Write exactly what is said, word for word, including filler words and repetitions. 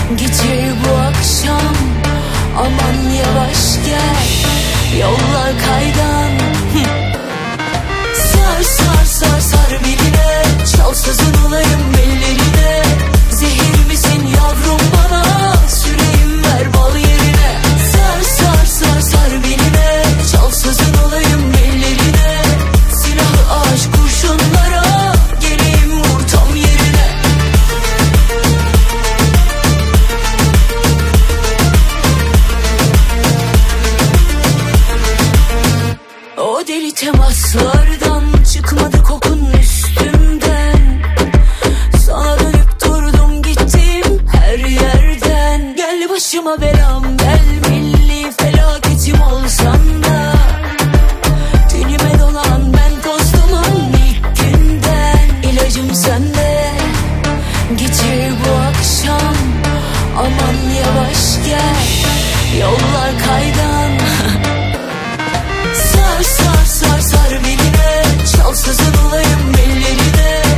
Gece bu akşam aman yavaş gel, yollar kaygan. Sar sar sar sar beline, çal sazın olayım ellerine. Zehir misin yavrum bana, süreyim ver bal yerine. Sar sar sar sar beline, çal sazın olayım ellerine. Silahı aşk kurşunlara, geleyim vur tam yerine. O deli temaslardan çıkmadı kokun üstümden. Sana dönüp durdum gittim her yerden. Gel başıma belam, gel milli felaketim olsan da. Tenime dolan ben tostumun ilk günden. İlacım sende, gece bu akşam aman yavaş gel, yollar kaygan. Sar sar sar sar beline, çal sazın olayım ellerine.